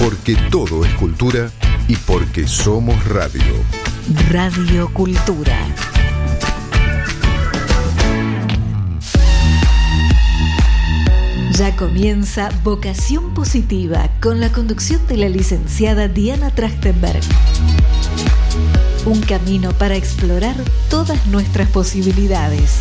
porque todo es cultura y porque somos radio. Radio Cultura. Ya comienza Vocación Positiva con la conducción de la licenciada Diana Trachtenberg. Un camino para explorar todas nuestras posibilidades.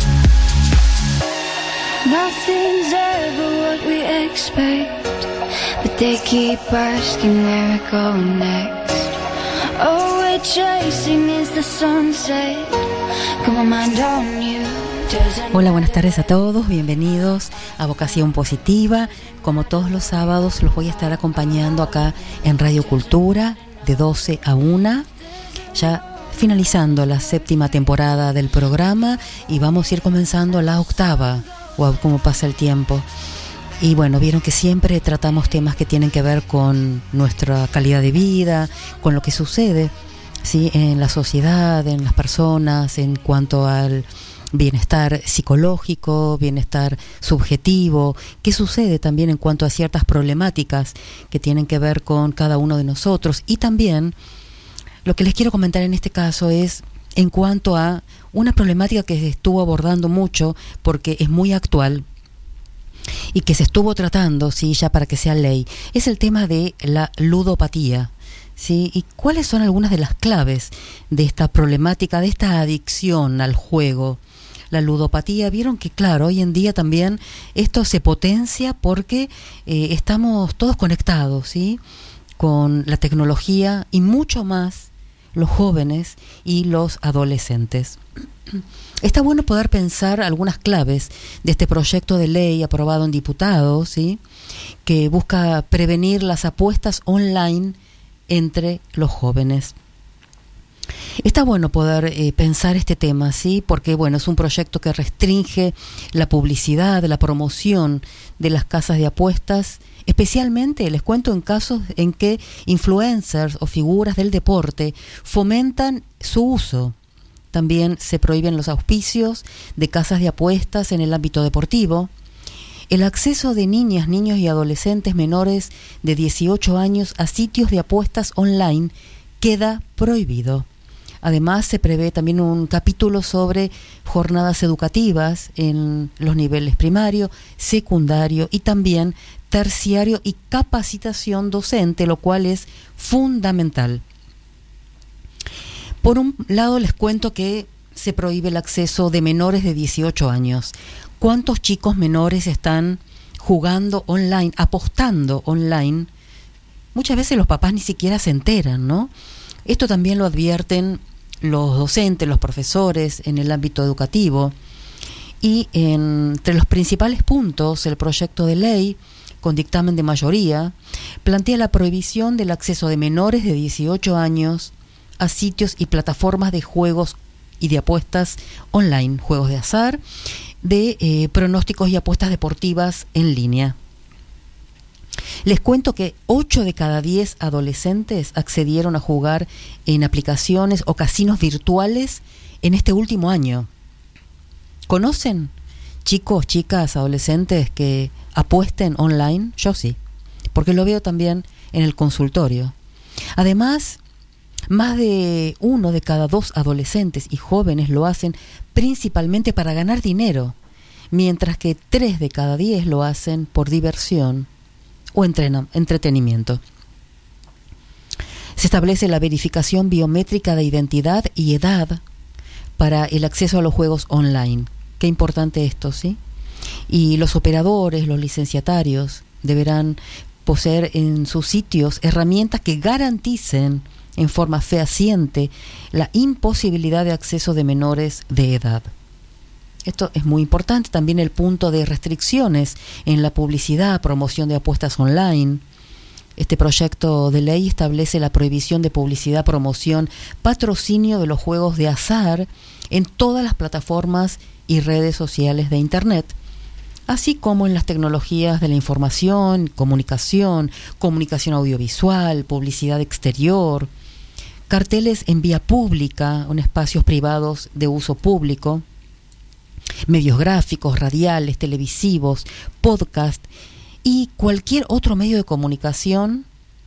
Nothing's ever what we expect, but they keep asking where we're going next. All we're chasing is the sunset. Got my mind on you. Hola, buenas tardes a todos, bienvenidos a Vocación Positiva. Como todos los sábados los voy a estar acompañando acá en Radio Cultura de 12 a 1, ya finalizando la 7ª temporada del programa y vamos a ir comenzando la 8ª. Wow, cómo pasa el tiempo. Y bueno, vieron que siempre tratamos temas que tienen que ver con nuestra calidad de vida, con lo que sucede, ¿sí?, en la sociedad, en las personas, en cuanto al bienestar psicológico, bienestar subjetivo, qué sucede también en cuanto a ciertas problemáticas que tienen que ver con cada uno de nosotros. Y también lo que les quiero comentar en este caso es en cuanto a una problemática que se estuvo abordando mucho porque es muy actual y que se estuvo tratando, sí, ya para que sea ley, es el tema de la ludopatía. ¿Sí? ¿Y cuáles son algunas de las claves de esta problemática, de esta adicción al juego? La ludopatía, vieron que claro, hoy en día también esto se potencia porque estamos todos conectados, ¿sí?, con la tecnología y mucho más los jóvenes y los adolescentes. Está bueno poder pensar algunas claves de este proyecto de ley aprobado en diputados, ¿sí?, que busca prevenir las apuestas online entre los jóvenes. Está bueno poder pensar este tema, ¿sí?, porque bueno, es un proyecto que restringe la publicidad, la promoción de las casas de apuestas, especialmente, les cuento, en casos en que influencers o figuras del deporte fomentan su uso. También se prohíben los auspicios de casas de apuestas en el ámbito deportivo. El acceso de niñas, niños y adolescentes menores de 18 años a sitios de apuestas online queda prohibido. Además, se prevé también un capítulo sobre jornadas educativas en los niveles primario, secundario y también terciario y capacitación docente, lo cual es fundamental. Por un lado, les cuento que se prohíbe el acceso de menores de 18 años. ¿Cuántos chicos menores están jugando online, apostando online? Muchas veces los papás ni siquiera se enteran, ¿no? Esto también lo advierten los docentes, los profesores en el ámbito educativo. Y entre los principales puntos, el proyecto de ley, con dictamen de mayoría, plantea la prohibición del acceso de menores de 18 años a sitios y plataformas de juegos y de apuestas online, juegos de azar, de pronósticos y apuestas deportivas en línea. Les cuento que 8 de cada 10 adolescentes accedieron a jugar en aplicaciones o casinos virtuales en este último año. ¿Conocen chicos, chicas, adolescentes que apuesten online? Yo sí, porque lo veo también en el consultorio. Además, más de 1 de cada 2 adolescentes y jóvenes lo hacen principalmente para ganar dinero, mientras que 3 de cada 10 lo hacen por diversión o entretenimiento. Se establece la verificación biométrica de identidad y edad para el acceso a los juegos online. Qué importante esto, ¿sí? Y los operadores, los licenciatarios, deberán poseer en sus sitios herramientas que garanticen en forma fehaciente la imposibilidad de acceso de menores de edad. Esto es muy importante. También el punto de restricciones en la publicidad, promoción de apuestas online. Este proyecto de ley establece la prohibición de publicidad, promoción, patrocinio de los juegos de azar en todas las plataformas y redes sociales de Internet, así como en las tecnologías de la información, comunicación audiovisual, publicidad exterior, carteles en vía pública, en espacios privados de uso público, medios gráficos, radiales, televisivos, podcast y cualquier otro medio de comunicación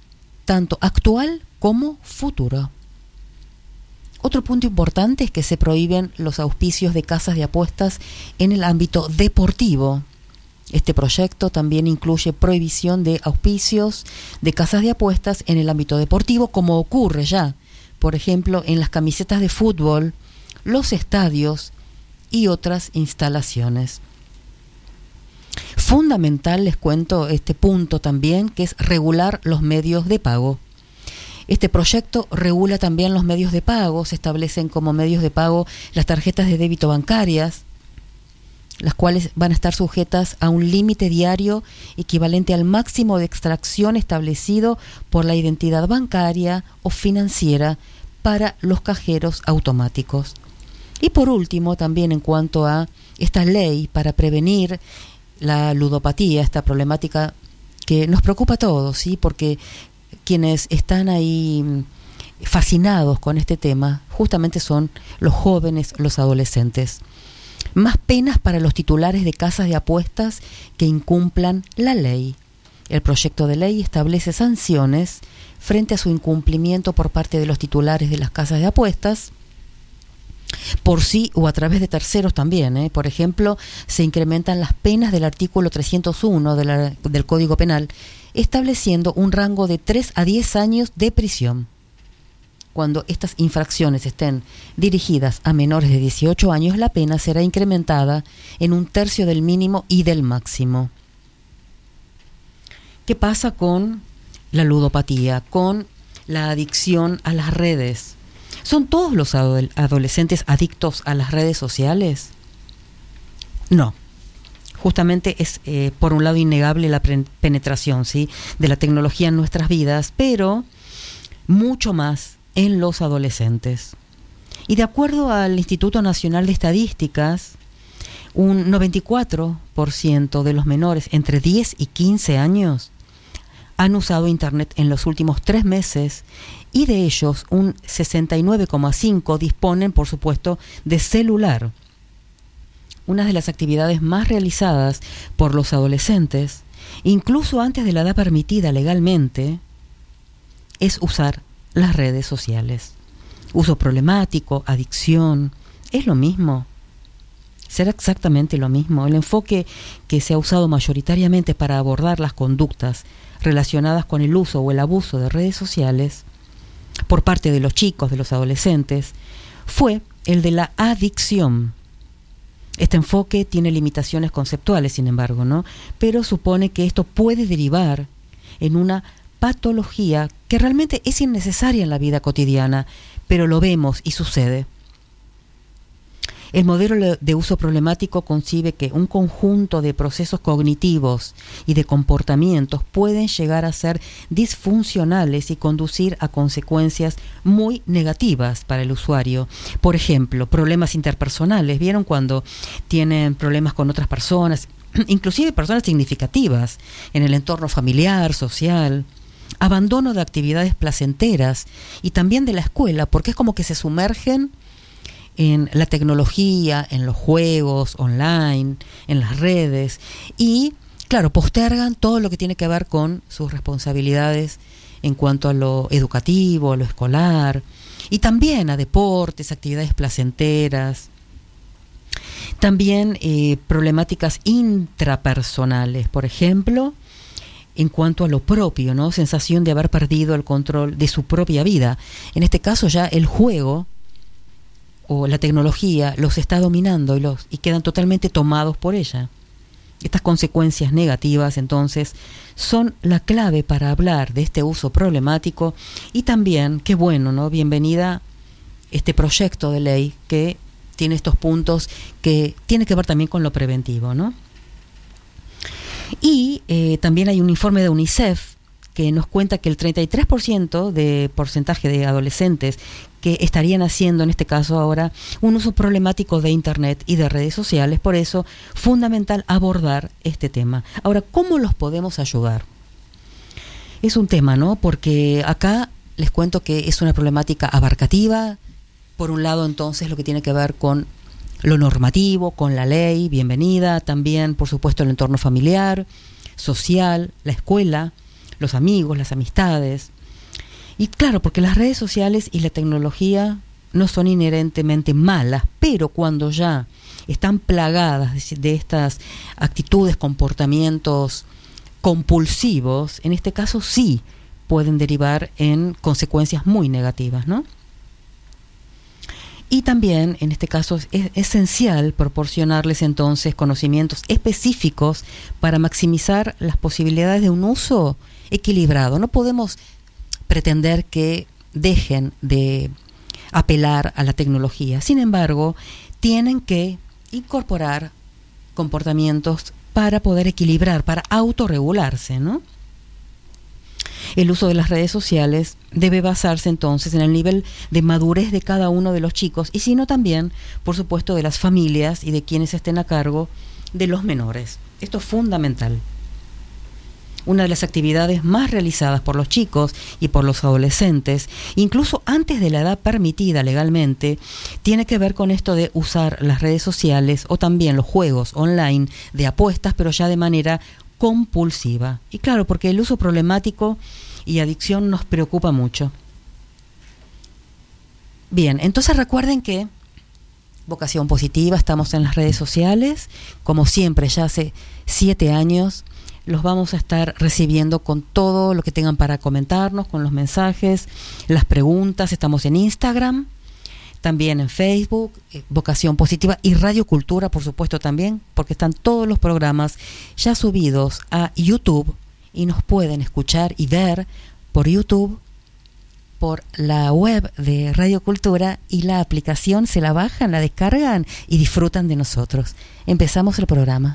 tanto actual como futuro. Otro punto importante es que se prohíben los auspicios de casas de apuestas en el ámbito deportivo. Este proyecto también incluye prohibición de auspicios de casas de apuestas en el ámbito deportivo, como ocurre ya, por ejemplo, en las camisetas de fútbol, los estadios y otras instalaciones. Fundamental, les cuento este punto también, que es regular los medios de pago. Este proyecto regula también los medios de pago, se establecen como medios de pago las tarjetas de débito bancarias, las cuales van a estar sujetas a un límite diario equivalente al máximo de extracción establecido por la identidad bancaria o financiera para los cajeros automáticos. Y por último, también en cuanto a esta ley para prevenir la ludopatía, esta problemática que nos preocupa a todos, ¿sí? Porque quienes están ahí fascinados con este tema justamente son los jóvenes, los adolescentes. Más penas para los titulares de casas de apuestas que incumplan la ley. El proyecto de ley establece sanciones frente a su incumplimiento por parte de los titulares de las casas de apuestas, por sí o a través de terceros también. Por ejemplo, se incrementan las penas del artículo 301 del Código Penal, estableciendo un rango de 3 a 10 años de prisión. Cuando estas infracciones estén dirigidas a menores de 18 años, la pena será incrementada en 1/3 del mínimo y del máximo. ¿Qué pasa con la ludopatía, con la adicción a las redes? ¿Son todos los adolescentes adictos a las redes sociales? No. Justamente es, por un lado, innegable la penetración, ¿sí?, de la tecnología en nuestras vidas, pero mucho más en los adolescentes. Y de acuerdo al Instituto Nacional de Estadísticas, un 94% de los menores entre 10 y 15 años han usado Internet en los últimos 3 meses, y de ellos un 69,5% disponen, por supuesto, de celular. Una de las actividades más realizadas por los adolescentes, incluso antes de la edad permitida legalmente, es usar las redes sociales. Uso problemático, adicción, es lo mismo. Será exactamente lo mismo. El enfoque que se ha usado mayoritariamente para abordar las conductas relacionadas con el uso o el abuso de redes sociales por parte de los chicos, de los adolescentes, fue el de la adicción. Este enfoque tiene limitaciones conceptuales, sin embargo, ¿no? Pero supone que esto puede derivar en una patología que realmente es innecesaria en la vida cotidiana, pero lo vemos y sucede. El modelo de uso problemático concibe que un conjunto de procesos cognitivos y de comportamientos pueden llegar a ser disfuncionales y conducir a consecuencias muy negativas para el usuario. Por ejemplo, problemas interpersonales. ¿Vieron cuando tienen problemas con otras personas, inclusive personas significativas en el entorno familiar, social? Abandono de actividades placenteras y también de la escuela, porque es como que se sumergen en la tecnología, en los juegos online, en las redes, y claro, postergan todo lo que tiene que ver con sus responsabilidades en cuanto a lo educativo, a lo escolar, y también a deportes, actividades placenteras. También problemáticas intrapersonales, por ejemplo, en cuanto a lo propio, ¿no? Sensación de haber perdido el control de su propia vida. En este caso ya el juego o la tecnología los está dominando y quedan totalmente tomados por ella. Estas consecuencias negativas, entonces, son la clave para hablar de este uso problemático. Y también, qué bueno, ¿no? Bienvenida este proyecto de ley que tiene estos puntos que tiene que ver también con lo preventivo, ¿no? Y también hay un informe de UNICEF que nos cuenta que el 33% de porcentaje de adolescentes que estarían haciendo, en este caso ahora, un uso problemático de Internet y de redes sociales. Por eso, fundamental abordar este tema. Ahora, ¿cómo los podemos ayudar? Es un tema, ¿no? Porque acá les cuento que es una problemática abarcativa. Por un lado, entonces, lo que tiene que ver con lo normativo, con la ley, bienvenida. También, por supuesto, el entorno familiar, social, la escuela, los amigos, las amistades. Y claro, porque las redes sociales y la tecnología no son inherentemente malas, pero cuando ya están plagadas de estas actitudes, comportamientos compulsivos, en este caso sí pueden derivar en consecuencias muy negativas, ¿no? Y también, en este caso, es esencial proporcionarles entonces conocimientos específicos para maximizar las posibilidades de un uso equilibrado. No podemos pretender que dejen de apelar a la tecnología. Sin embargo, tienen que incorporar comportamientos para poder equilibrar, para autorregularse, ¿no? El uso de las redes sociales debe basarse entonces en el nivel de madurez de cada uno de los chicos y sino también, por supuesto, de las familias y de quienes estén a cargo de los menores. Esto es fundamental. Una de las actividades más realizadas por los chicos y por los adolescentes, incluso antes de la edad permitida legalmente, tiene que ver con esto de usar las redes sociales o también los juegos online de apuestas, pero ya de manera compulsiva. Y claro, porque el uso problemático y adicción nos preocupa mucho. Bien, entonces recuerden que Vocación Positiva, estamos en las redes sociales, como siempre, ya hace 7 años, los vamos a estar recibiendo con todo lo que tengan para comentarnos, con los mensajes, las preguntas. Estamos en Instagram, también en Facebook, Vocación Positiva y Radio Cultura, por supuesto también, porque están todos los programas ya subidos a YouTube y nos pueden escuchar y ver por YouTube, por la web de Radio Cultura, y la aplicación se la bajan, la descargan y disfrutan de nosotros. Empezamos el programa.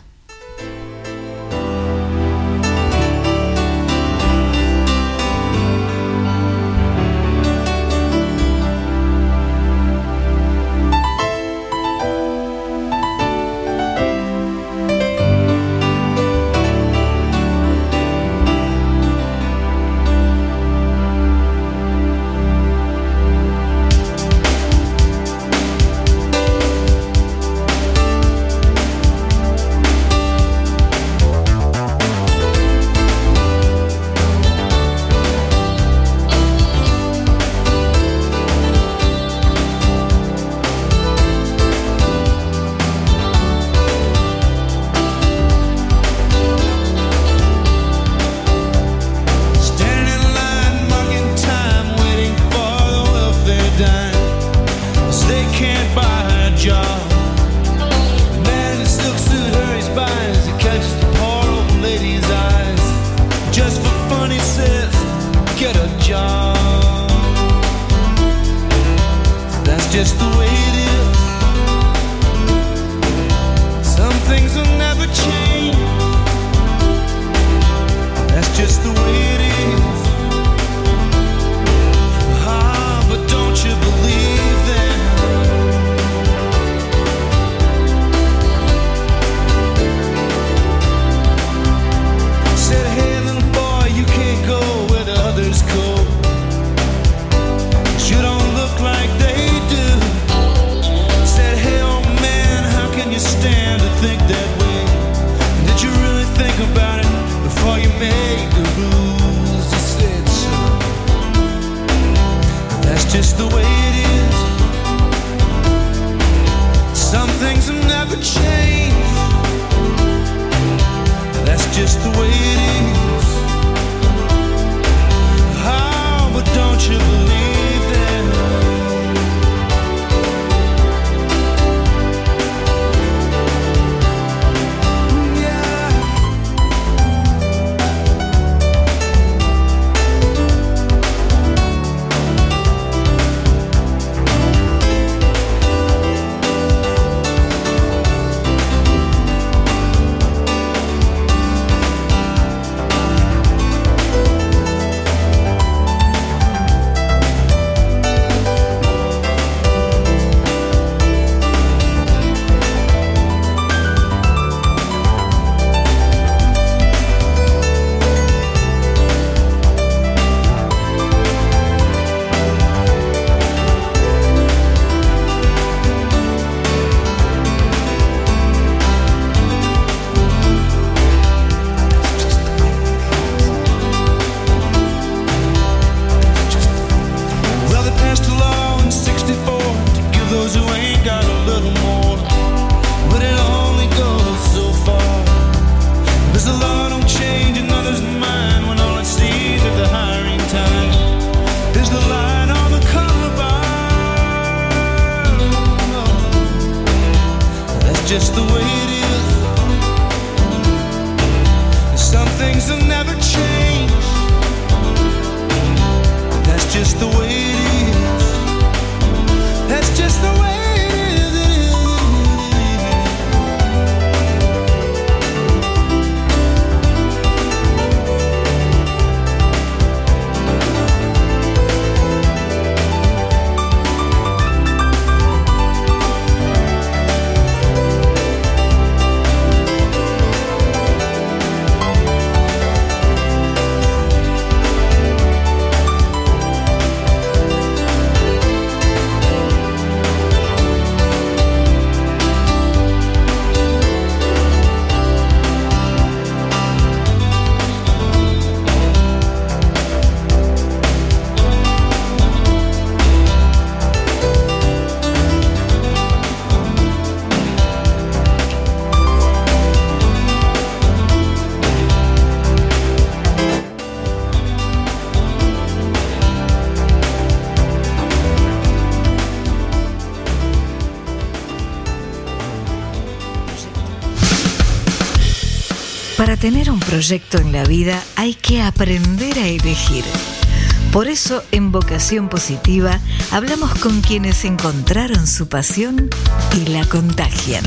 Para tener un proyecto en la vida hay que aprender a elegir. Por eso, en Vocación Positiva, hablamos con quienes encontraron su pasión y la contagian.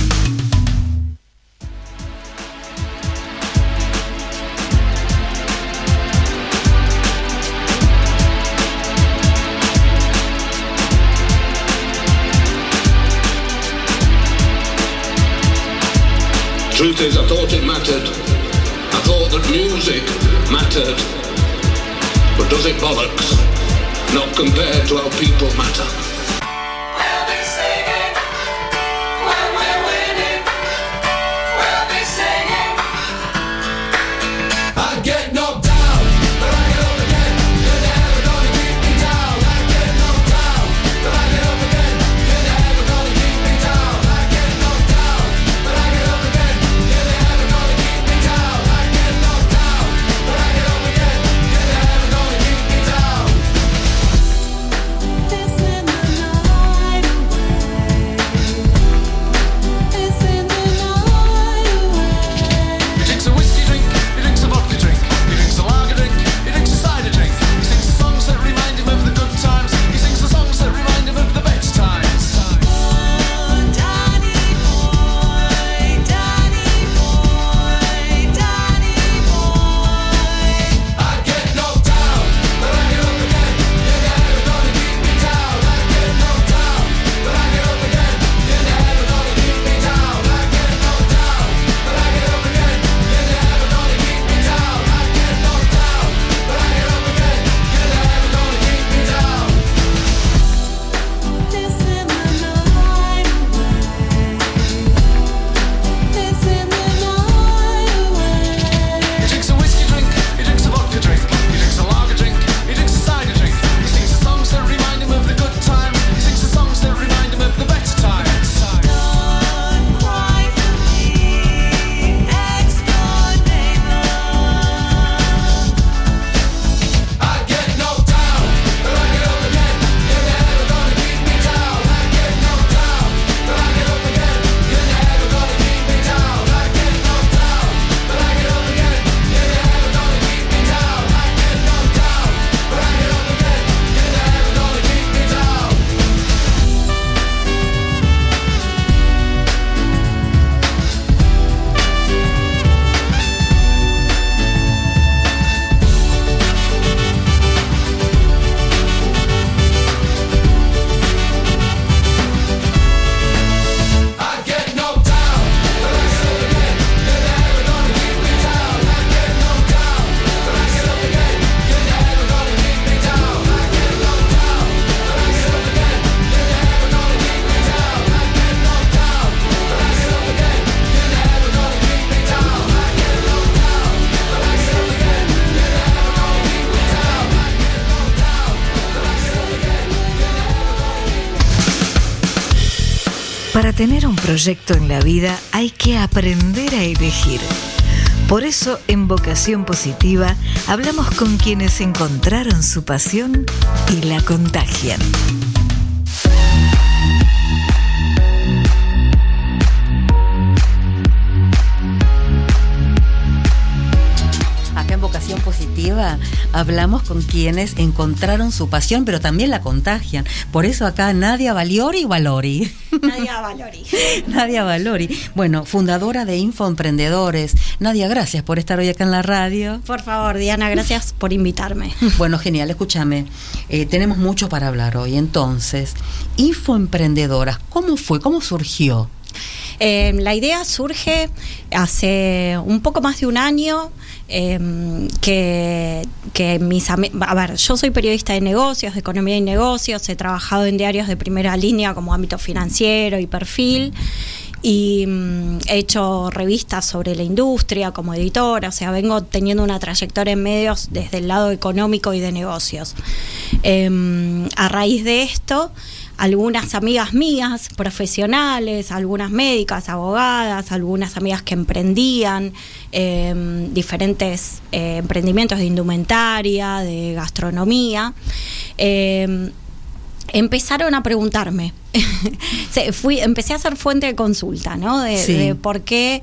Truth is, I thought it mattered. I thought that music mattered. But does it bollocks? Not compared to how people matter. We'll be singing when we're winning. We'll be singing. I get knocked down, but I get up again. You're never gonna keep me down. I get knocked down, but I get up again. You're never gonna keep me down. I get knocked down, but I get up again. You're never gonna keep me down. I get knocked down, but I get up again. You're never gonna keep me down. This in the night away. This in the night away. He drinks a whiskey drink, he drinks a vodka drink, he drinks a lager drink, he drinks a cider drink. He sings the songs that remind him of the good times. He sings the songs that remind him of the better times. Oh, Danny boy, Danny boy, Danny boy. I get knocked down, but I get up again. You're never gonna keep me down. I get knocked down, but I get up again. You're never gonna keep me down. I get knocked down, but I get up again. You're never gonna keep me down. I get knocked down, but I get up again. You're never gonna keep me down. This in the night away. This in the night away. He drinks a whiskey drink, he drinks a vodka drink, he drinks a lager drink, he drinks a cider drink. He sings the songs that remind him of the good times. He sings the songs that remind him of the better times. Don't cry for me, ex-Gordana. I get knocked down, but I get up again. You're never gonna keep me down. I get knocked down, but I get up again. You're never gonna keep me down. I get knocked down, but I get up again. You're never gonna keep me down. I get knocked down, but I get up again. You're never gonna keep me down. I get knocked down, but I get up again. You're never gonna keep me down. I get knocked down, but I get up again. You're never gonna keep me down. I get knocked down, but I get up again. You're never gonna keep me down. I get knocked down, but I get up again. You're never gonna keep me down. I get knocked down, but I get up again. You're never gonna keep me down. I get knocked down, but I get up again. You're never gonna keep me down. Para tener un proyecto en la vida hay que aprender a elegir. Por eso, en Vocación Positiva, hablamos con quienes encontraron su pasión y la contagian. Acá en Vocación Positiva hablamos con quienes encontraron su pasión, pero también la contagian. Por eso acá Nadia Valori. Nadia Valori. Nadia Valori. Bueno, fundadora de Infoemprendedores. Nadia, gracias por estar hoy acá en la radio. Por favor, Diana, gracias por invitarme. Bueno, genial, escúchame. Tenemos mucho para hablar hoy. Entonces, Infoemprendedoras, ¿cómo fue? ¿Cómo surgió? La idea surge hace un poco más de un año. Que mis amigos, a ver, yo soy periodista de negocios, de economía y negocios, he trabajado en diarios de primera línea como Ámbito Financiero y Perfil, y he hecho revistas sobre la industria como editora, o sea, vengo teniendo una trayectoria en medios desde el lado económico y de negocios. A raíz de esto, algunas amigas mías, profesionales, algunas médicas, abogadas, algunas amigas que emprendían diferentes emprendimientos de indumentaria, de gastronomía, empezaron a preguntarme. Empecé a ser fuente de consulta, ¿no? De por qué,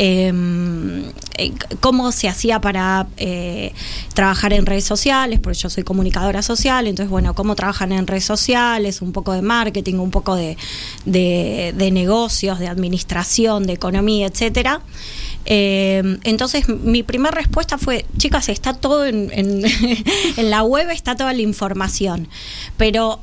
cómo se hacía para trabajar en redes sociales, porque yo soy comunicadora social, entonces, bueno, cómo trabajan en redes sociales, un poco de marketing, un poco de negocios, de administración, de economía, etcétera. Entonces mi primera respuesta fue: chicas, está todo en la web, está toda la información, pero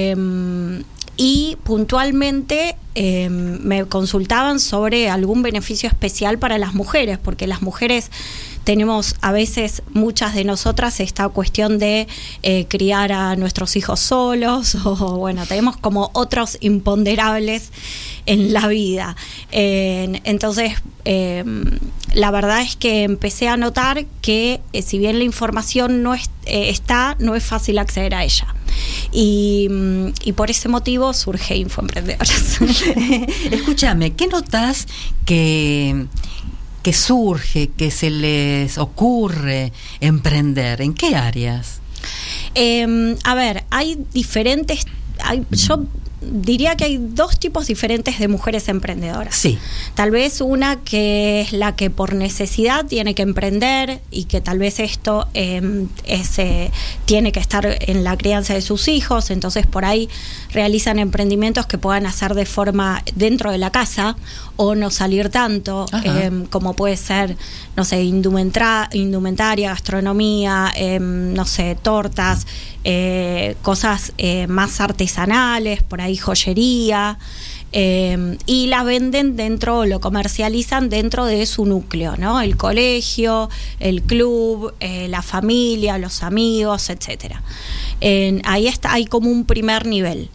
y puntualmente me consultaban sobre algún beneficio especial para las mujeres, porque las mujeres tenemos a veces, muchas de nosotras, esta cuestión de criar a nuestros hijos solos, o bueno, tenemos como otros imponderables en la vida. Entonces, la verdad es que empecé a notar que si bien la información no es fácil acceder a ella. Y por ese motivo surge Infoemprendedoras. Escúchame, ¿qué notas que surge, que se les ocurre emprender? ¿En qué áreas? A ver, hay diferentes... yo diría que hay dos tipos diferentes de mujeres emprendedoras. Sí. Tal vez una que es la que por necesidad tiene que emprender y que tal vez esto tiene que estar en la crianza de sus hijos, entonces por ahí realizan emprendimientos que puedan hacer de forma dentro de la casa o no salir tanto, como puede ser, no sé, indumentaria, gastronomía, no sé, tortas, cosas más artesanales, por ahí joyería, y las venden dentro, lo comercializan dentro de su núcleo, ¿no? El colegio, el club, la familia, los amigos, etcétera. Ahí está, hay como un primer nivel.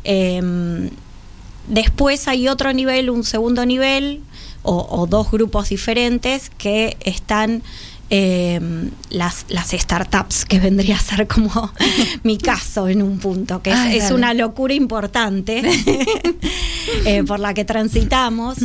Después hay otro nivel, un segundo nivel, o dos grupos diferentes que están las startups, que vendría a ser como mi caso en un punto, que es una locura importante por la que transitamos,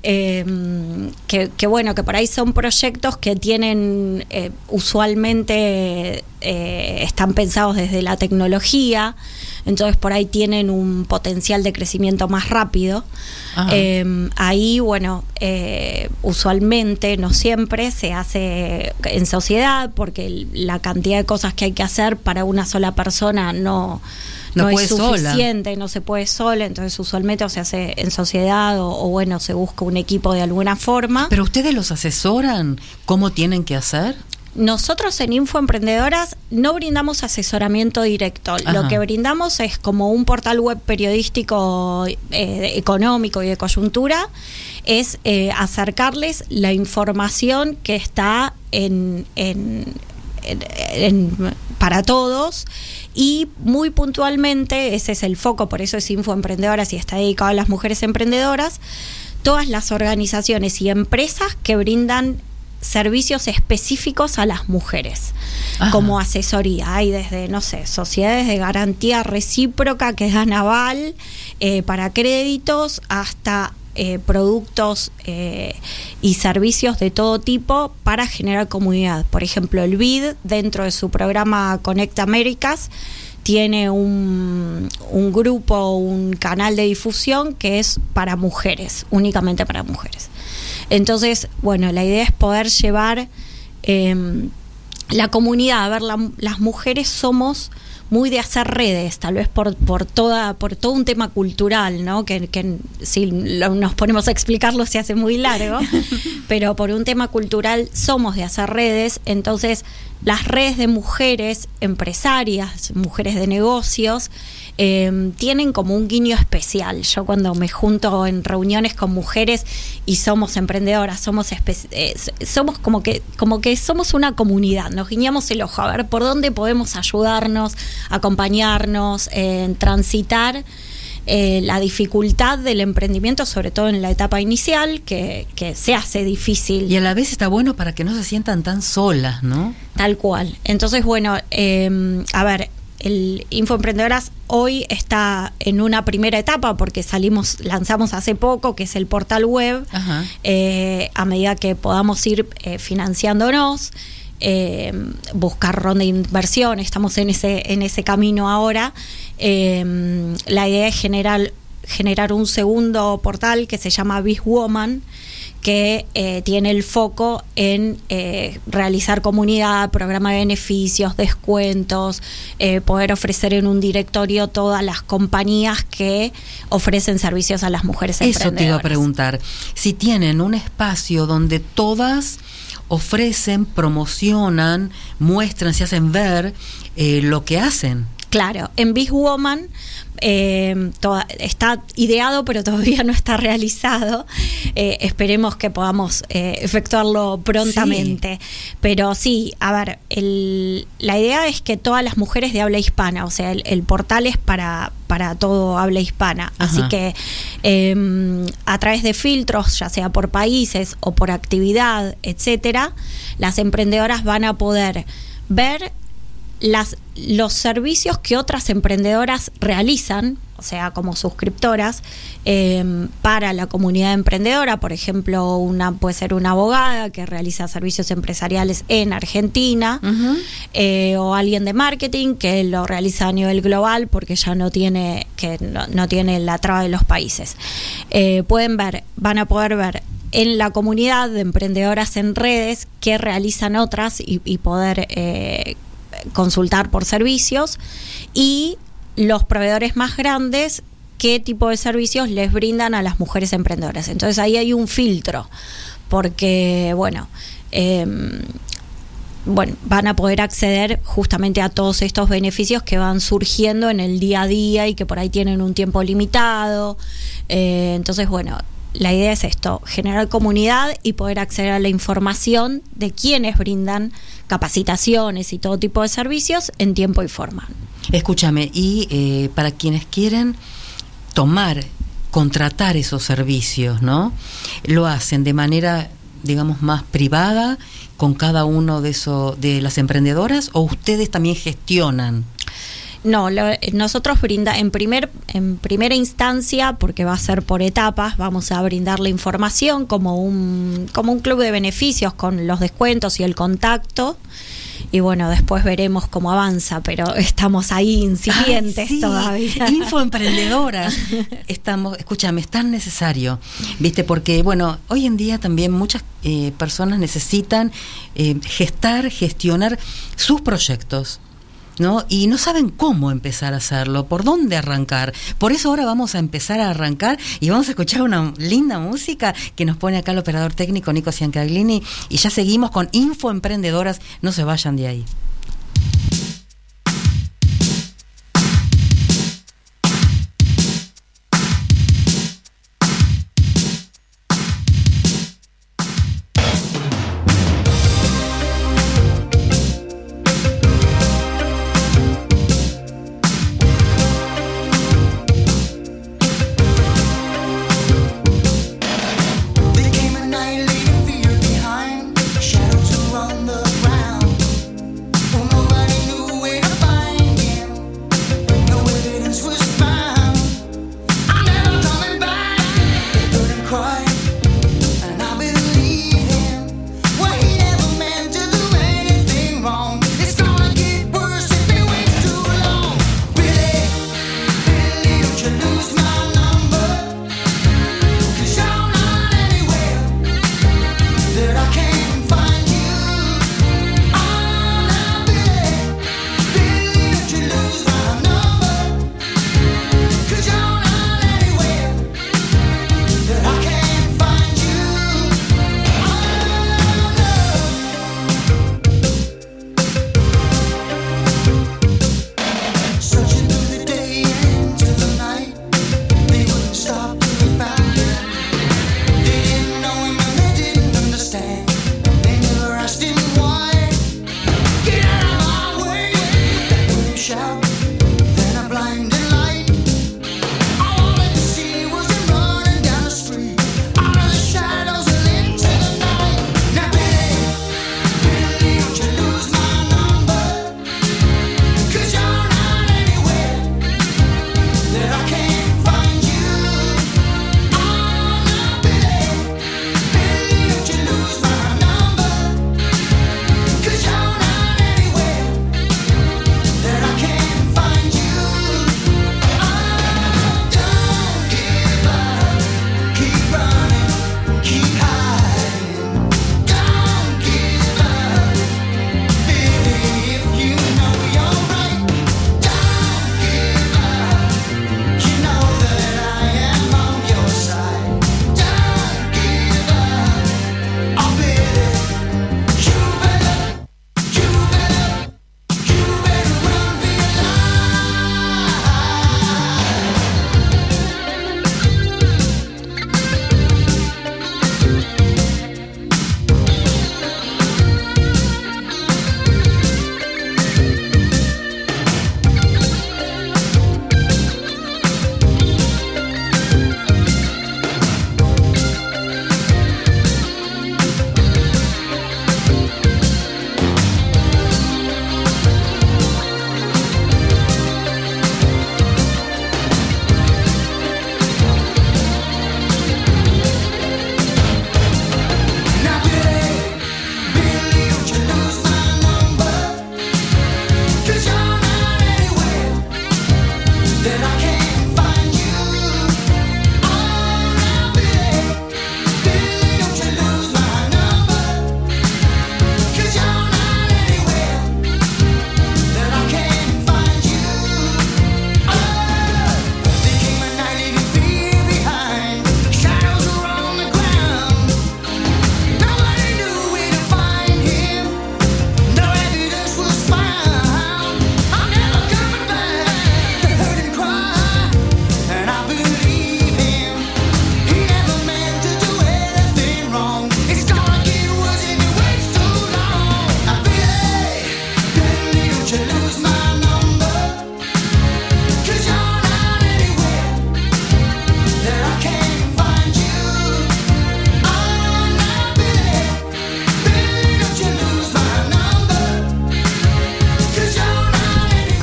que bueno, que por ahí son proyectos que tienen usualmente están pensados desde la tecnología, entonces por ahí tienen un potencial de crecimiento más rápido. Ahí, bueno, usualmente, no siempre, se hace en sociedad, porque la cantidad de cosas que hay que hacer para una sola persona no es suficiente, sola. No se puede sola, entonces usualmente o se hace en sociedad o bueno, se busca un equipo de alguna forma. ¿Pero ustedes los asesoran cómo tienen que hacer? Nosotros en Infoemprendedoras no brindamos asesoramiento directo. Lo que brindamos es como un portal web periodístico económico y de coyuntura, es acercarles la información que está para todos, y muy puntualmente, ese es el foco, por eso es Infoemprendedoras y está dedicado a las mujeres emprendedoras, todas las organizaciones y empresas que brindan servicios específicos a las mujeres, como asesoría. Hay desde, no sé, sociedades de garantía recíproca que dan aval para créditos, hasta productos y servicios de todo tipo para generar comunidad. Por ejemplo, el BID, dentro de su programa Conecta Américas, tiene un grupo, un canal de difusión que es para mujeres, únicamente para mujeres. Entonces, bueno, la idea es poder llevar la comunidad. A ver, las mujeres somos muy de hacer redes, tal vez por todo un tema cultural, ¿no? Que si nos ponemos a explicarlo se hace muy largo, pero por un tema cultural somos de hacer redes. Entonces, las redes de mujeres empresarias, mujeres de negocios, tienen como un guiño especial. Yo cuando me junto en reuniones con mujeres y somos emprendedoras, somos como que somos una comunidad, nos guiñamos el ojo a ver por dónde podemos ayudarnos, acompañarnos, transitar la dificultad del emprendimiento, sobre todo en la etapa inicial, que se hace difícil. Y a la vez está bueno para que no se sientan tan solas, ¿no? Tal cual. Entonces, bueno, a ver, el Infoemprendedoras hoy está en una primera etapa porque lanzamos hace poco, que es el portal web. A medida que podamos ir financiándonos, buscar ronda de inversión. Estamos en ese camino ahora. La idea es generar un segundo portal que se llama Biz Woman, que tiene el foco en realizar comunidad, programa de beneficios, descuentos, poder ofrecer en un directorio todas las compañías que ofrecen servicios a las mujeres emprendedoras. Eso te iba a preguntar, si tienen un espacio donde todas ofrecen, promocionan, muestran, se hacen ver lo que hacen. Claro, en Biz Woman está ideado, pero todavía no está realizado. Esperemos que podamos efectuarlo prontamente. Sí. Pero sí, a ver, la idea es que todas las mujeres de habla hispana, o sea, el portal es para todo habla hispana. Ajá. Así que a través de filtros, ya sea por países o por actividad, etcétera, las emprendedoras van a poder ver los servicios que otras emprendedoras realizan, o sea, como suscriptoras, para la comunidad emprendedora. Por ejemplo, puede ser una abogada que realiza servicios empresariales en Argentina, uh-huh. O alguien de marketing que lo realiza a nivel global porque ya no tiene la traba de los países. Van a poder ver en la comunidad de emprendedoras en redes que realizan otras y poder consultar por servicios, y los proveedores más grandes qué tipo de servicios les brindan a las mujeres emprendedoras. Entonces ahí hay un filtro, porque van a poder acceder justamente a todos estos beneficios que van surgiendo en el día a día y que por ahí tienen un tiempo limitado. Entonces, la idea es esto, generar comunidad y poder acceder a la información de quienes brindan capacitaciones y todo tipo de servicios en tiempo y forma. Escúchame, y para quienes quieren contratar esos servicios, ¿no? ¿Lo hacen de manera, digamos, más privada con cada uno de las emprendedoras, o ustedes también gestionan? No, nosotros en primera instancia, porque va a ser por etapas, vamos a brindar la información como un club de beneficios con los descuentos y el contacto. Y después veremos cómo avanza, pero estamos ahí incipientes todavía. Infoemprendedoras. Escúchame, es tan necesario, ¿viste? Porque, hoy en día también muchas personas necesitan gestionar sus proyectos, ¿no? Y no saben cómo empezar a hacerlo, por dónde arrancar. Por eso ahora vamos a empezar a arrancar y vamos a escuchar una linda música que nos pone acá el operador técnico Nico Ciancaglini, y ya seguimos con Infoemprendedoras. No se vayan de ahí. Annihilating fear behind shadows around the ground.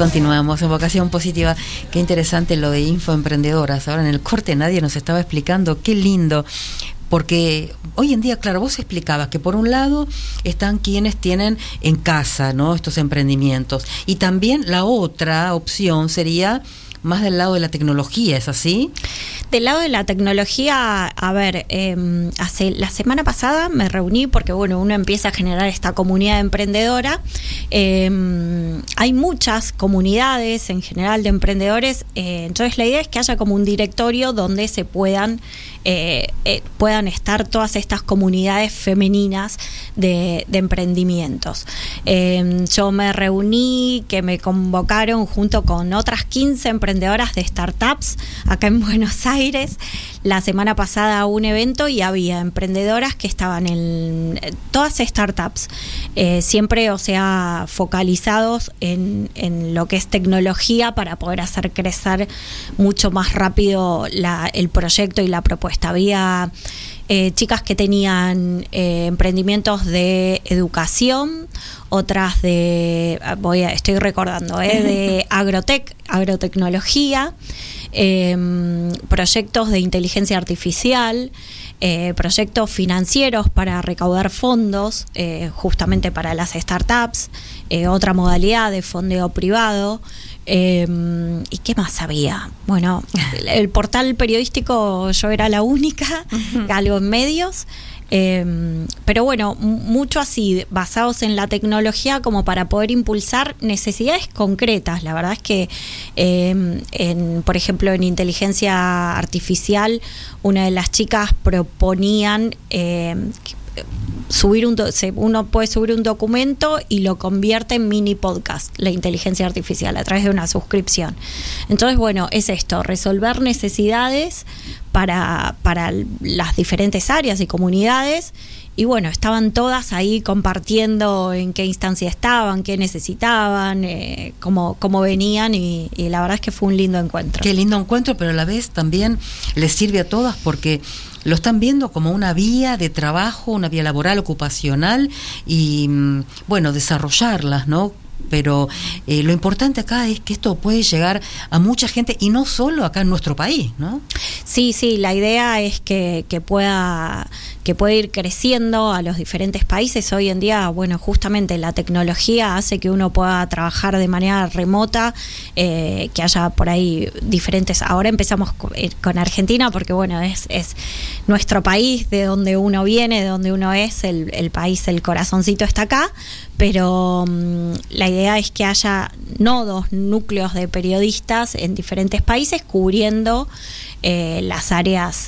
Continuamos en Vocación Positiva. Qué interesante lo de infoemprendedoras. Ahora en el corte nadie nos estaba explicando. Qué lindo. Porque hoy en día, claro, vos explicabas que por un lado están quienes tienen en casa, ¿no?, estos emprendimientos. Y también la otra opción sería más del lado de la tecnología, ¿es así? Del lado de la tecnología, a ver, la semana pasada me reuní porque, bueno, uno empieza a generar esta comunidad emprendedora. Hay muchas comunidades en general de emprendedores, entonces la idea es que haya como un directorio donde se puedan estar todas estas comunidades femeninas de emprendimientos. Yo me reuní, que me convocaron junto con otras 15 emprendedoras de startups acá en Buenos Aires la semana pasada a un evento, y había emprendedoras que estaban en todas startups, siempre, o sea, focalizados en lo que es tecnología para poder hacer crecer mucho más rápido el proyecto y la propuesta. Había chicas que tenían emprendimientos de educación, otras estoy recordando, de agrotecnología, proyectos de inteligencia artificial, proyectos financieros para recaudar fondos, justamente para las startups, otra modalidad de fondeo privado. ¿Y qué más había? Bueno, el portal periodístico yo era la única, algo en medios, pero bueno, mucho así, basados en la tecnología como para poder impulsar necesidades concretas. La verdad es que, por ejemplo, en inteligencia artificial, una de las chicas proponían uno puede subir un documento y lo convierte en mini podcast, la inteligencia artificial, a través de una suscripción. Entonces, bueno, es esto, resolver necesidades para las diferentes áreas y comunidades. Y bueno, estaban todas ahí compartiendo en qué instancia estaban, qué necesitaban, cómo venían, y la verdad es que fue un lindo encuentro. Qué lindo encuentro, pero a la vez también les sirve a todas porque lo están viendo como una vía de trabajo, una vía laboral, ocupacional, y bueno, desarrollarlas, ¿no? Pero lo importante acá es que esto puede llegar a mucha gente, y no solo acá en nuestro país, ¿no? Sí, la idea es que pueda ir creciendo a los diferentes países. Hoy en día, bueno, justamente la tecnología hace que uno pueda trabajar de manera remota, que haya por ahí diferentes. Ahora empezamos con Argentina porque, bueno, es nuestro país, de donde uno viene, de donde uno es, el país, el corazoncito está acá, pero la idea es que haya nodos, núcleos de periodistas en diferentes países cubriendo las áreas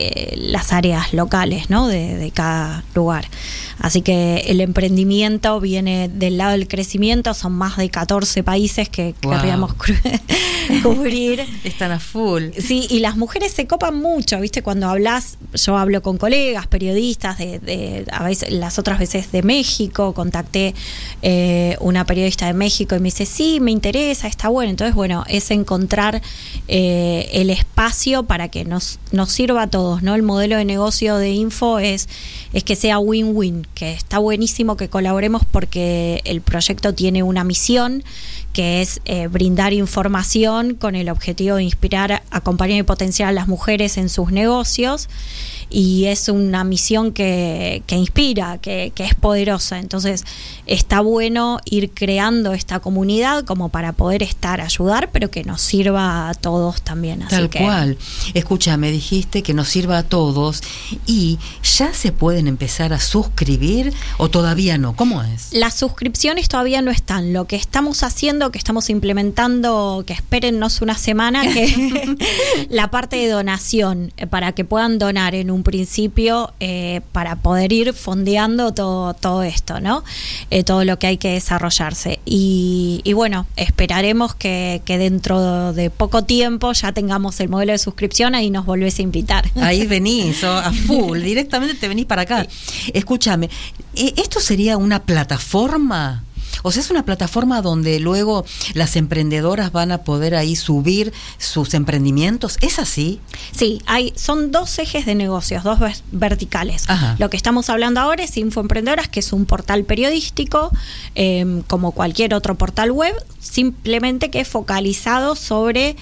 locales, ¿no?, de cada lugar. Así que el emprendimiento viene del lado del crecimiento. Son más de 14 países que querríamos cubrir. Están a full. Sí, y las mujeres se copan mucho, ¿viste? Cuando yo hablo con colegas, periodistas a veces, las otras veces de México, contacté una periodista de México y me dice, sí, me interesa, está bueno. Entonces, bueno, es encontrar el espacio para que nos sirva a todos, ¿no? El modelo de negocio de Info es que sea win-win, que está buenísimo que colaboremos porque el proyecto tiene una misión que es brindar información con el objetivo de inspirar, acompañar y potenciar a las mujeres en sus negocios, y es una misión que inspira, que es poderosa. Entonces está bueno ir creando esta comunidad como para poder ayudar, pero que nos sirva a todos también. Así Tal cual. Escucha, me dijiste que nos sirva a todos, y ¿ya se pueden empezar a suscribir o todavía no? ¿Cómo es? Las suscripciones todavía no están. Lo que estamos haciendo, que estamos implementando, que espérennos una semana, que la parte de donación, para que puedan donar en un principio, para poder ir fondeando todo esto, ¿no? Todo lo que hay que desarrollarse. Y bueno, esperaremos que dentro de poco tiempo ya tengamos el modelo de suscripción, ahí nos volvés a invitar. Ahí venís, a full, directamente te venís para acá. Escúchame, ¿esto sería una plataforma O sea, es una plataforma donde luego las emprendedoras van a poder ahí subir sus emprendimientos. ¿Es así? Sí, son 2 ejes de negocios, 2 verticales. Ajá. Lo que estamos hablando ahora es Infoemprendedoras, que es un portal periodístico, como cualquier otro portal web, simplemente que es focalizado sobre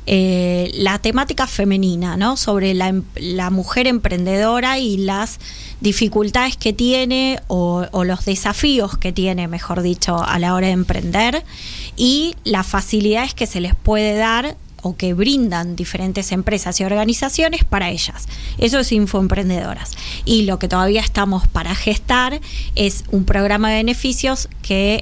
la temática femenina, ¿no? Sobre la mujer emprendedora y las dificultades que tiene o los desafíos que tiene, mejor dicho, a la hora de emprender, y las facilidades que se les puede dar o que brindan diferentes empresas y organizaciones para ellas. Eso es Infoemprendedoras. Y lo que todavía estamos para gestar es un programa de beneficios que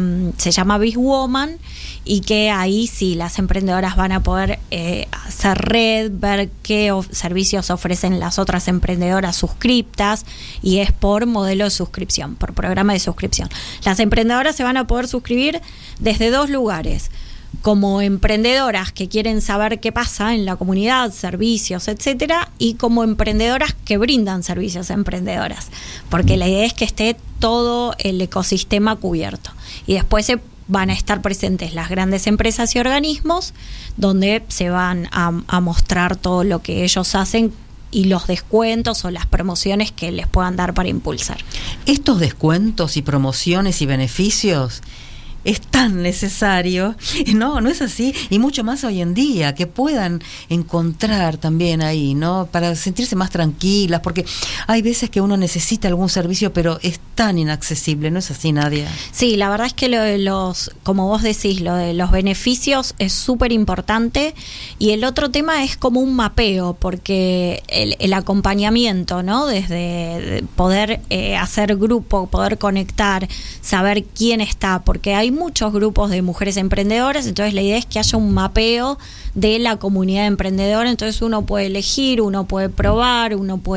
se llama Big Woman, y que ahí sí las emprendedoras van a poder hacer red, ver qué servicios ofrecen las otras emprendedoras suscriptas, y es por modelo de suscripción, por programa de suscripción. Las emprendedoras se van a poder suscribir desde 2 lugares: como emprendedoras que quieren saber qué pasa en la comunidad, servicios, etcétera, y como emprendedoras que brindan servicios a emprendedoras, porque la idea es que esté todo el ecosistema cubierto. Y después van a estar presentes las grandes empresas y organismos, donde se van a mostrar todo lo que ellos hacen y los descuentos o las promociones que les puedan dar para impulsar. Estos descuentos y promociones y beneficios es tan necesario, no es así, y mucho más hoy en día, que puedan encontrar también ahí, ¿no? Para sentirse más tranquilas, porque hay veces que uno necesita algún servicio, pero es tan inaccesible, ¿no es así, Nadia? Sí, la verdad es que lo de como vos decís, lo de los beneficios es súper importante, y el otro tema es como un mapeo, porque el acompañamiento, ¿no? Desde poder hacer grupo, poder conectar, saber quién está, porque hay muchos grupos de mujeres emprendedoras, entonces la idea es que haya un mapeo de la comunidad emprendedora, entonces uno puede elegir, uno puede probar,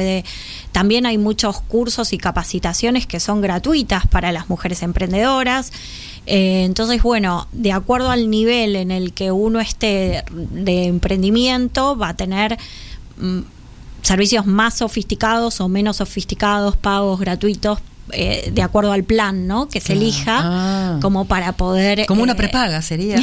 también hay muchos cursos y capacitaciones que son gratuitas para las mujeres emprendedoras. Entonces, bueno, de acuerdo al nivel en el que uno esté de emprendimiento, va a tener servicios más sofisticados o menos sofisticados, pagos gratuitos, de acuerdo al plan, ¿no? Que se elija, como para poder... Como una prepaga sería.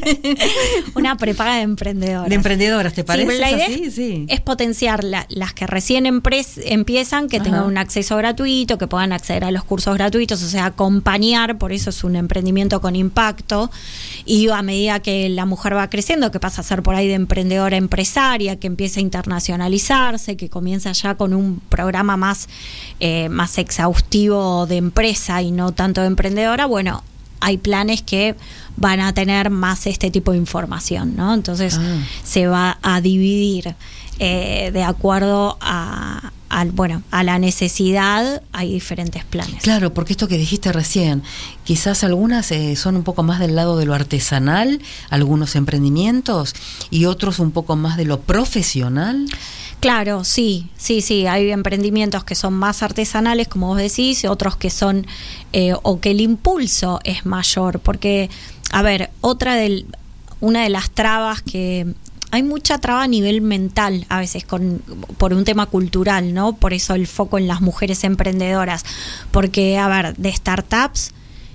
Una prepaga de emprendedoras. De emprendedoras, ¿te parece? Sí, la idea así? Es potenciar las que recién empiezan, que tengan un acceso gratuito, que puedan acceder a los cursos gratuitos, o sea, acompañar, por eso es un emprendimiento con impacto, y a medida que la mujer va creciendo, que pasa a ser por ahí de emprendedora a empresaria, que empieza a internacionalizarse, que comienza ya con un programa más exhaustivo de empresa y no tanto de emprendedora, bueno, hay planes que van a tener más este tipo de información, ¿no? Entonces se va a dividir de acuerdo a la necesidad, hay diferentes planes. Claro, porque esto que dijiste recién, quizás algunas son un poco más del lado de lo artesanal, algunos emprendimientos, y otros un poco más de lo profesional. Claro, sí, hay emprendimientos que son más artesanales, como vos decís, y otros que son, o que el impulso es mayor, porque, a ver, una de las trabas que... Hay mucha traba a nivel mental, a veces, por un tema cultural, ¿no? Por eso el foco en las mujeres emprendedoras, porque, a ver, de startups,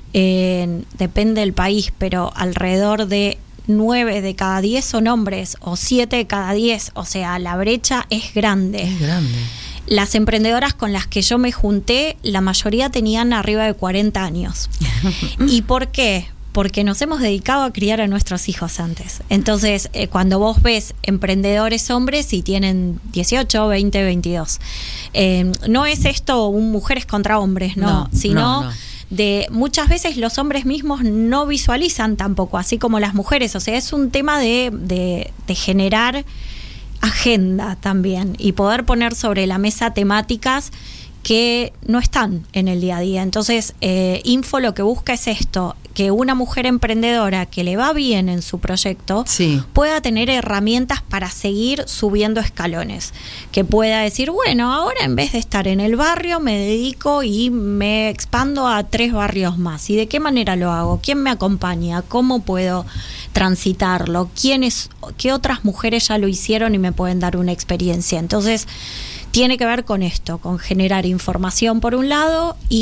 depende del país, pero alrededor de 9 de cada 10 son hombres, o 7 de cada 10, o sea, la brecha es grande. Es grande. Las emprendedoras con las que yo me junté, la mayoría tenían arriba de 40 años. ¿Y por qué? Porque nos hemos dedicado a criar a nuestros hijos antes. Entonces, cuando vos ves emprendedores hombres y tienen 18, 20, 22, no es esto mujeres contra hombres, sino... de muchas veces los hombres mismos no visualizan tampoco, así como las mujeres, o sea, es un tema de generar agenda también y poder poner sobre la mesa temáticas que no están en el día a día. Entonces, Info lo que busca es esto, que una mujer emprendedora que le va bien en su proyecto pueda tener herramientas para seguir subiendo escalones, que pueda decir, bueno, ahora en vez de estar en el barrio me dedico y me expando a 3 barrios más. ¿Y de qué manera lo hago? ¿Quién me acompaña? ¿Cómo puedo transitarlo? ¿Qué otras mujeres ya lo hicieron y me pueden dar una experiencia? Entonces, tiene que ver con esto, con generar información por un lado y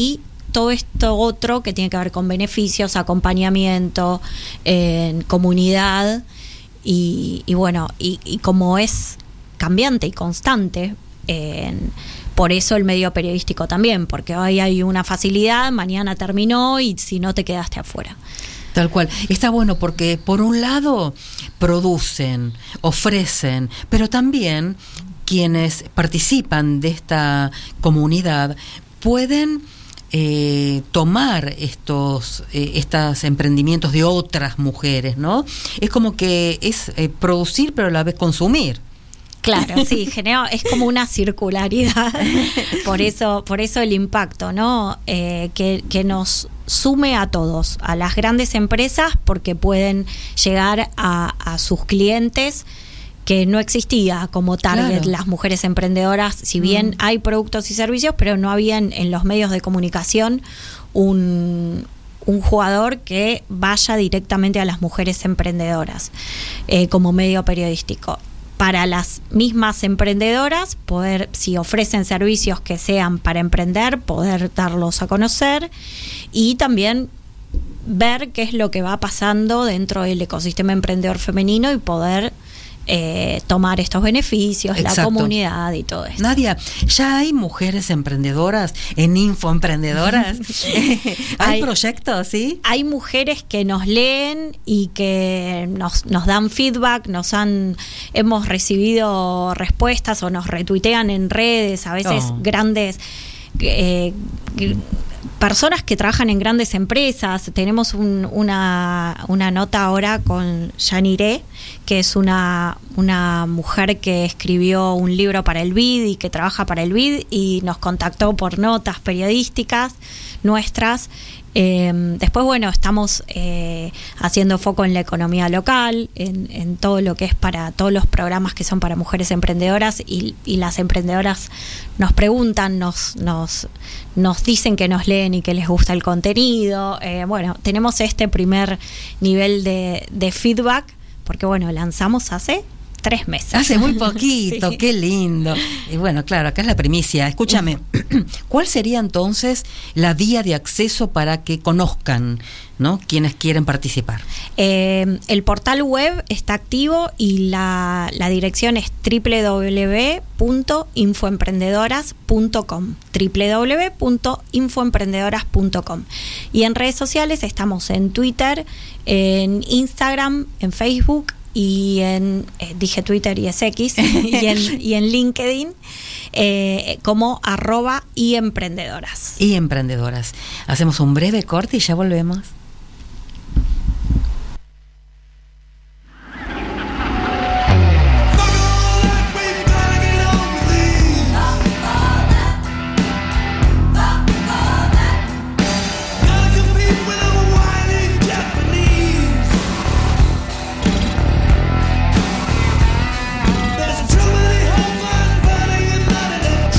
todo esto otro que tiene que ver con beneficios, acompañamiento, comunidad y bueno, y como es cambiante y constante, por eso el medio periodístico también, porque hoy hay una facilidad, mañana terminó y si no te quedaste afuera. Tal cual. Está bueno porque por un lado producen, ofrecen, pero también quienes participan de esta comunidad pueden tomar estos emprendimientos de otras mujeres, ¿no? Es como que es producir pero a la vez consumir. Claro, sí, es como una circularidad. Por eso el impacto, ¿no? Que nos sume a todos, a las grandes empresas, porque pueden llegar a sus clientes que no existía como target, claro. Las mujeres emprendedoras, si bien hay productos y servicios, pero no había en los medios de comunicación un jugador que vaya directamente a las mujeres emprendedoras como medio periodístico. Para las mismas emprendedoras, poder, si ofrecen servicios que sean para emprender, poder darlos a conocer y también ver qué es lo que va pasando dentro del ecosistema emprendedor femenino y poder tomar estos beneficios, exacto. La comunidad y todo esto. Nadia, ¿ya hay mujeres emprendedoras en Infoemprendedoras? ¿Hay proyectos, sí? Hay mujeres que nos leen y que nos dan feedback, hemos recibido respuestas o nos retuitean en redes, a veces grandes personas que trabajan en grandes empresas. Tenemos una nota ahora con Yaniré, que es una mujer que escribió un libro para el BID y que trabaja para el BID y nos contactó por notas periodísticas nuestras. Después, bueno, estamos haciendo foco en la economía local, en todo lo que es para todos los programas que son para mujeres emprendedoras y las emprendedoras nos preguntan, nos dicen que nos leen y que les gusta el contenido. Bueno, tenemos este primer nivel de feedback porque, bueno, lanzamos hace 3 meses. Hace muy poquito, Sí. Qué lindo. Y bueno, claro, acá es la primicia. Escúchame, ¿cuál sería entonces la vía de acceso para que conozcan, ¿no?, quienes quieren participar? El portal web está activo y la dirección es www.infoemprendedoras.com www.infoemprendedoras.com. Y en redes sociales estamos en Twitter, en Instagram, en Facebook y dije Twitter y es X y en LinkedIn como @yemprendedoras. Y emprendedoras. Hacemos un breve corte y ya volvemos.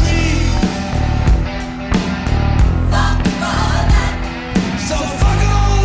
So fuck all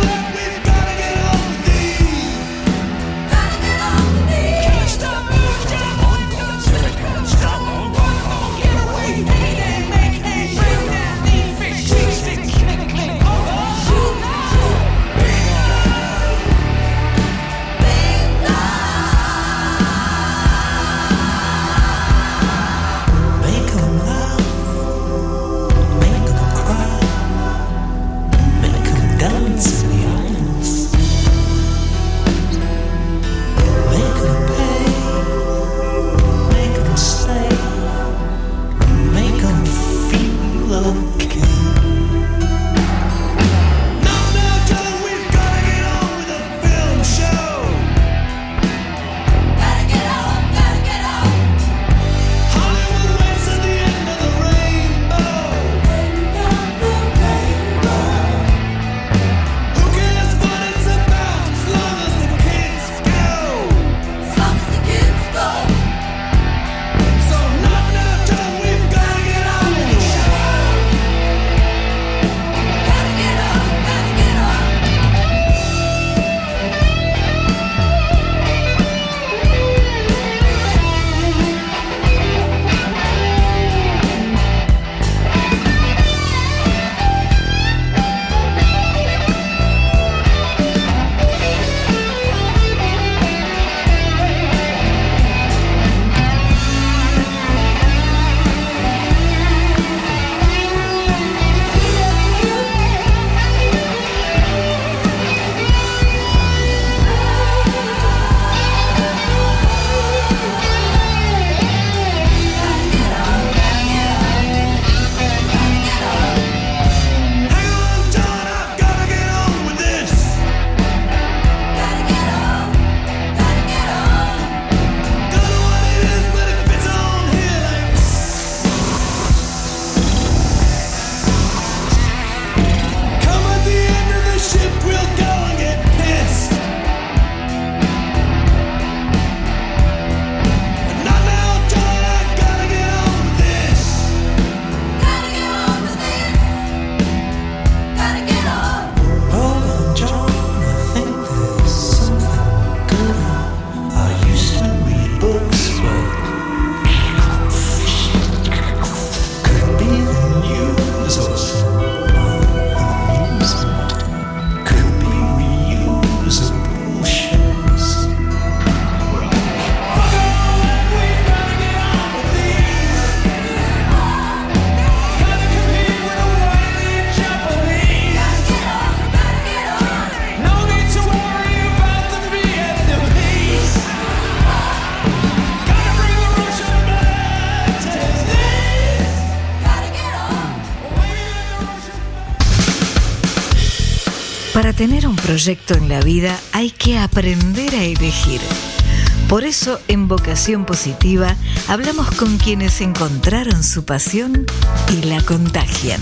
tener un proyecto en la vida hay que aprender a elegir. Por eso, en Vocación Positiva, hablamos con quienes encontraron su pasión y la contagian.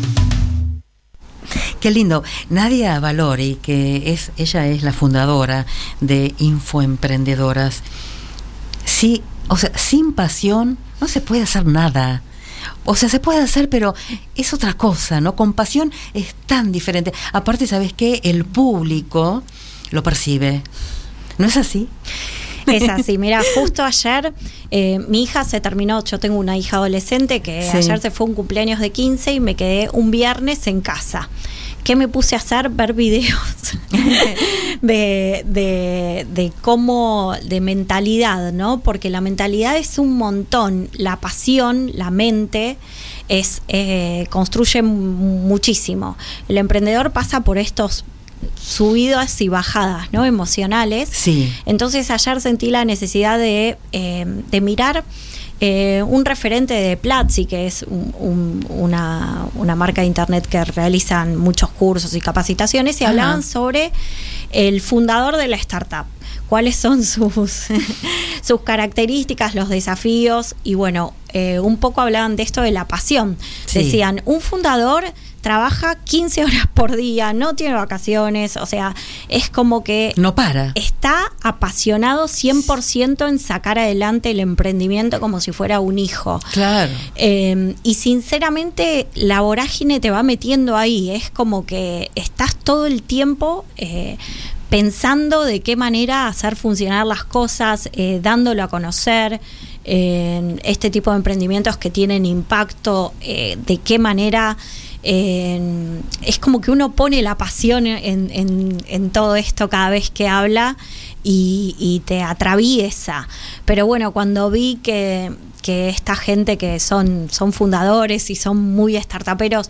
Qué lindo. Nadia Valori, ella es la fundadora de Infoemprendedoras. Sí, o sea, sin pasión no se puede hacer nada. O sea, se puede hacer, pero es otra cosa, ¿no? Con pasión es tan diferente. Aparte, ¿sabes qué? El público lo percibe. ¿No es así? Es así, mira, justo ayer mi hija se terminó, yo tengo una hija adolescente que Sí. ayer se fue a un cumpleaños de 15 y me quedé un viernes en casa. ¿Qué me puse a hacer? Ver videos de cómo, de mentalidad, ¿no? Porque la mentalidad es un montón, la pasión, la mente construye muchísimo. El emprendedor pasa por estos subidas y bajadas, ¿no? Emocionales. Sí. Entonces ayer sentí la necesidad de mirar un referente de Platzi, que es una marca de internet que realizan muchos cursos y capacitaciones, y hablaban sobre el fundador de la startup. Cuáles son sus características, los desafíos, y bueno, un poco hablaban de esto de la pasión. Sí. Decían, un fundador trabaja 15 horas por día, no tiene vacaciones, o sea, es como que No para. está apasionado 100% en sacar adelante el emprendimiento como si fuera un hijo. Claro. Y sinceramente la vorágine te va metiendo ahí, es como que estás todo el tiempo pensando de qué manera hacer funcionar las cosas, dándolo a conocer, este tipo de emprendimientos que tienen impacto, de qué manera. Es como que uno pone la pasión en todo esto cada vez que habla y te atraviesa. Pero bueno, cuando vi que esta gente que son fundadores y son muy startuperos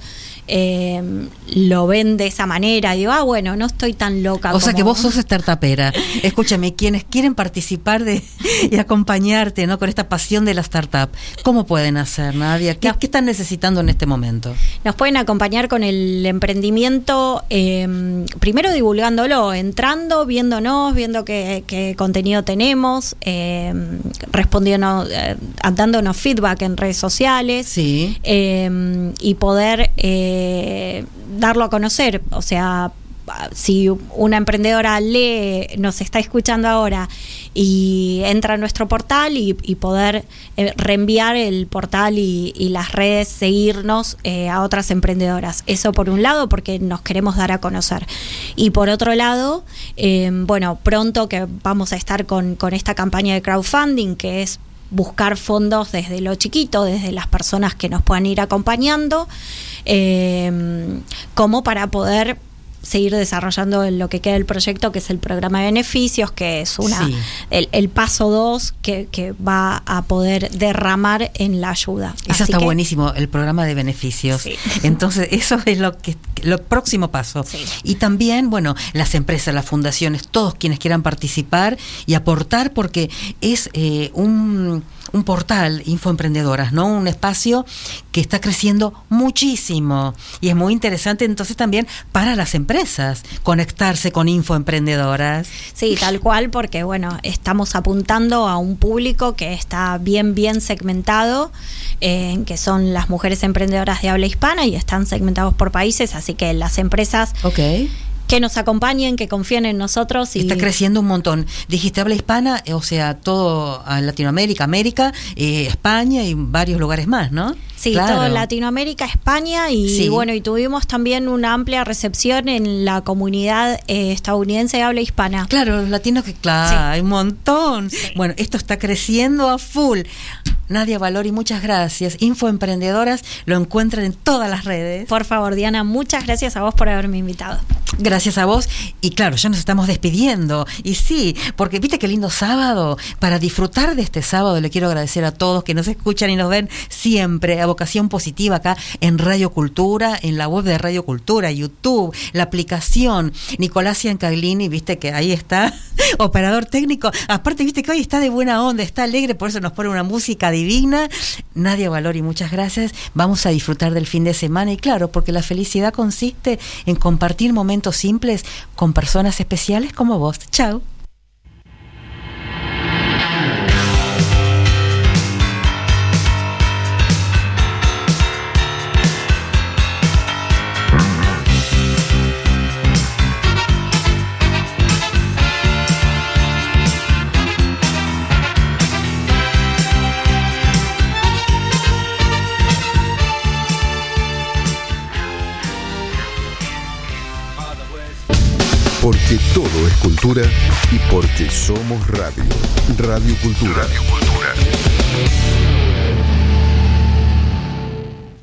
lo ven de esa manera, digo, bueno, no estoy tan loca. O sea como que vos sos startupera. Escúchame, quienes quieren participar y acompañarte, ¿no? Con esta pasión de la startup, ¿cómo pueden hacer, Nadia? ¿Qué están necesitando en este momento? Nos pueden acompañar con el emprendimiento, primero divulgándolo, entrando, viéndonos, viendo qué contenido tenemos, respondiendo, dándonos feedback en redes sociales. Sí. Y poder darlo a conocer. O sea, si una emprendedora nos está escuchando ahora y entra a nuestro portal y poder reenviar el portal y las redes, seguirnos a otras emprendedoras. Eso por un lado, porque nos queremos dar a conocer. Y por otro lado, bueno, pronto que vamos a estar con esta campaña de crowdfunding, que es buscar fondos desde lo chiquito, desde las personas que nos puedan ir acompañando, como para poder seguir desarrollando lo que queda del proyecto, que es el programa de beneficios, que es Sí. el paso 2 que va a poder derramar en la ayuda. Eso Así está que, buenísimo, el programa de beneficios. Sí. Entonces, eso es lo próximo paso. Sí. Y también, bueno, las empresas, las fundaciones, todos quienes quieran participar y aportar, porque es un portal, Infoemprendedoras, ¿no? Un espacio que está creciendo muchísimo y es muy interesante, entonces también para las empresas conectarse con Infoemprendedoras. Sí, tal cual, porque bueno, estamos apuntando a un público que está bien segmentado, que son las mujeres emprendedoras de habla hispana y están segmentados por países, así que las empresas que nos acompañen, que confíen en nosotros. Está creciendo un montón. Dijiste habla hispana, o sea, todo a Latinoamérica, América, España y varios lugares más, ¿no? Sí, claro. todo Latinoamérica, España y Sí. bueno, y tuvimos también una amplia recepción en la comunidad estadounidense de habla hispana. Claro, los latinos que, claro, Sí. hay un montón. Sí. Bueno, esto está creciendo a full. Nadia Valori, muchas gracias. Infoemprendedoras lo encuentran en todas las redes. Por favor, Diana, muchas gracias a vos por haberme invitado. Gracias a vos. Y claro, ya nos estamos despidiendo. Y sí, porque viste qué lindo sábado. Para disfrutar de este sábado le quiero agradecer a todos que nos escuchan y nos ven siempre a Vocación Positiva acá en Radio Cultura, en la web de Radio Cultura, YouTube, la aplicación. Nicolás Ciancaglini, viste que ahí está operador técnico. Aparte, viste que hoy está de buena onda, está alegre, por eso nos pone una música divina. Nadia Valori, muchas gracias. Vamos a disfrutar del fin de semana y claro, porque la felicidad consiste en compartir momentos simples con personas especiales como vos. Chao. Porque todo es cultura y porque somos radio. Radio Cultura. Radio Cultura.